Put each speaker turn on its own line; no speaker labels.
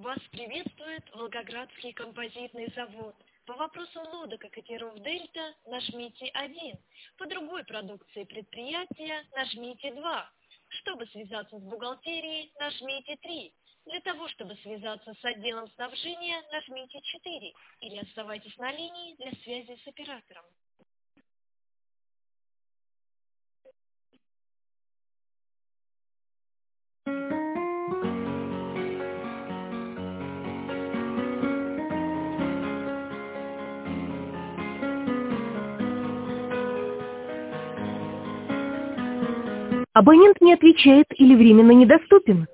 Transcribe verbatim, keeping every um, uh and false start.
Вас приветствует Волгоградский композитный завод. По вопросу лодок и катеров «Дельта» нажмите один. По другой продукции предприятия нажмите два. Чтобы связаться с бухгалтерией, нажмите три. Для того, чтобы связаться с отделом снабжения, нажмите четыре. Или оставайтесь на линии для связи с оператором.
Абонент не отвечает или временно недоступен.